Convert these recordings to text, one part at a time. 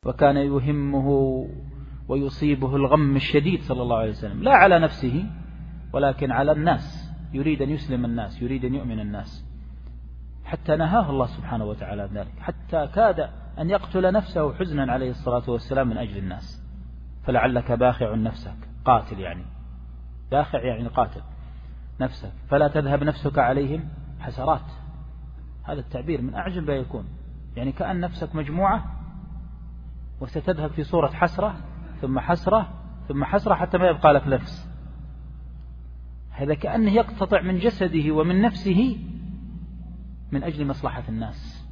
وكان يهمه ويصيبه الغم الشديد صلى الله عليه وسلم، لا على نفسه ولكن على الناس، يريد أن يسلم الناس، يريد أن يؤمن الناس، حتى نهاه الله سبحانه وتعالى ذلك، حتى كاد أن يقتل نفسه حزنا عليه الصلاة والسلام من أجل الناس. فلعلك باخع نفسك، قاتل يعني، باخع يعني قاتل نفسك، فلا تذهب نفسك عليهم حسرات. هذا التعبير من أعجب ما يكون، يعني كأن نفسك مجموعة وستذهب في صورة حسرة ثم حسرة ثم حسرة حتى ما يبقى لك نفس. هذا كأنه يقتطع من جسده ومن نفسه من أجل مصلحة الناس.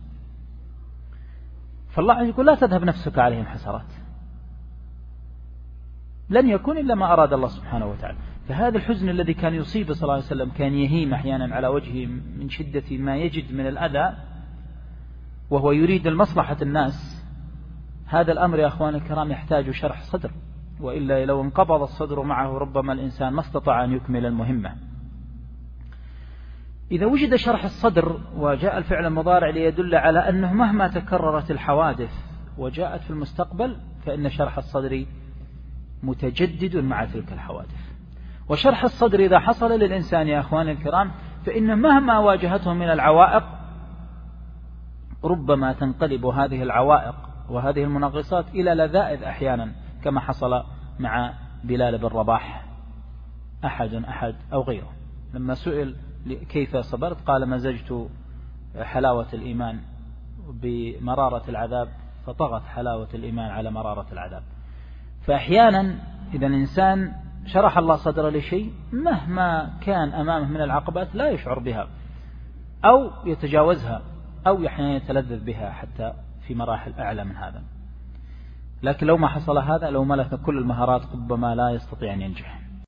فالله يقول لا تذهب نفسك عليهم حسرات، لن يكون إلا ما أراد الله سبحانه وتعالى. فهذا الحزن الذي كان يصيب صلى الله عليه وسلم، كان يهيم أحيانا على وجهه من شدة ما يجد من الأذى وهو يريد المصلحة الناس. هذا الأمر يا أخوان الكرام يحتاج شرح صدر، وإلا لو انقبض الصدر معه ربما الإنسان ما استطاع أن يكمل المهمة. إذا وجد شرح الصدر وجاء الفعل المضارع ليدل على أنه مهما تكررت الحوادث وجاءت في المستقبل فإن شرح الصدر متجدد مع تلك الحوادث. وشرح الصدر إذا حصل للإنسان يا أخوان الكرام فإن مهما واجهته من العوائق ربما تنقلب هذه العوائق وهذه المنغصات إلى لذائذ أحيانا، كما حصل مع بلال بن رباح أحد أو غيره، لما سئل كيف صبرت قال مزجت حلاوة الإيمان بمرارة العذاب فطغت حلاوة الإيمان على مرارة العذاب. فأحيانا إذا الإنسان شرح الله صدر لشيء مهما كان أمامه من العقبات لا يشعر بها أو يتجاوزها أو أحيانا يتلذذ بها حتى في مراحل أعلى من هذا. لكن لو ما حصل هذا، لو ملك كل المهارات ربما لا يستطيع أن ينجح.